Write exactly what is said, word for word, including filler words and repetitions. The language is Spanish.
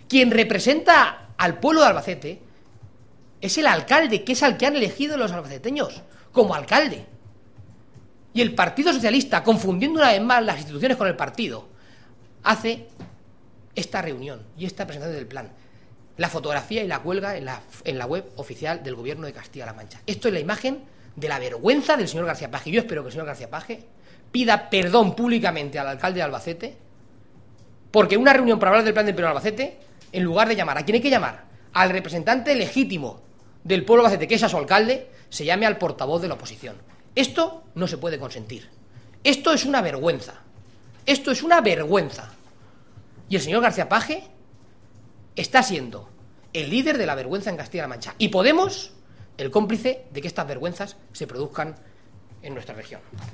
Quien representa al pueblo de Albacete es el alcalde, que es al que han elegido los albaceteños como alcalde. Y el Partido Socialista, confundiendo una vez más las instituciones con el partido, hace esta reunión y esta presentación del plan. La fotografía y la cuelga en la, en la web oficial del Gobierno de Castilla-La Mancha. Esto es la imagen de la vergüenza del señor García Paje. Yo espero que el señor García Paje pida perdón públicamente al alcalde de Albacete, porque una reunión para hablar del plan del Pleno de Albacete, en lugar de llamar, ¿a quién hay que llamar? Al representante legítimo del pueblo de Albacete, que es a su alcalde, se llame al portavoz de la oposición. Esto no se puede consentir. Esto es una vergüenza. Esto es una vergüenza. Y el señor García Paje está siendo el líder de la vergüenza en Castilla-La Mancha. Y Podemos, el cómplice de que estas vergüenzas se produzcan en nuestra región.